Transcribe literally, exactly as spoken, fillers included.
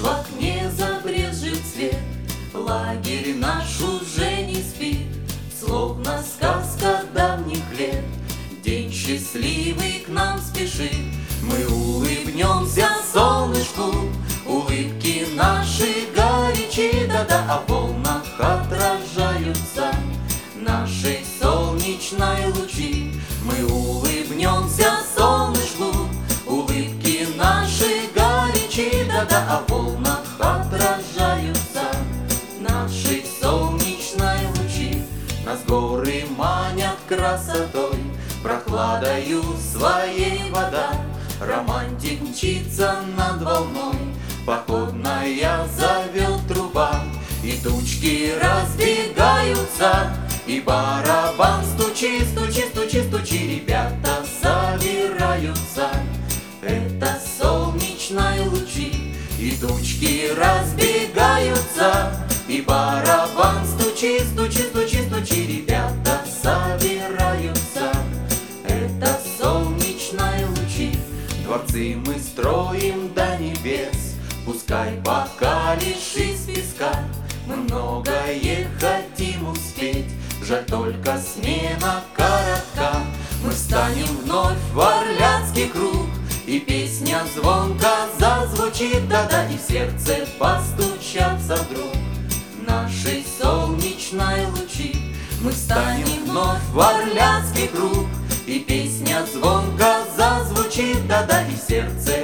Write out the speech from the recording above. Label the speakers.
Speaker 1: в окне забрезжил свет, лагерь наш уже не спит, словно сказка давних лет. День счастливый к нам спешит, мы улыбнемся солнышку, улыбки наши горячи, да-да, а в волнах отражаются нашей солнечной лучи. Мы улыбнемся солнышку, улыбки наши горячи, да-да, а в волнах отражаются нашей солнечной лучи. Нас горы манят красотой, прохладою своей вода. Романтик мчится над волной, походная зовет труба. И тучки разбегаются, и барабан стучи, стучи, стучи, стучи. Ребята собираются, это солнечные лучи. И тучки разбегаются, и барабан стучи, стучи, стучи, стучи. Ребята собираются, это солнечные лучи. Дворцы мы строим до небес, пускай пока лишь из песка. Мы многое хотим успеть, жаль только смена коротка. Мы встанем вновь в Орляцкий круг, и песня звонко зазвучит, да-да, и в сердце постучатся вдруг наши солнечные лучи. Мы встанем вновь в Орляцкий круг, и песня звонко зазвучит, да-да, и в сердце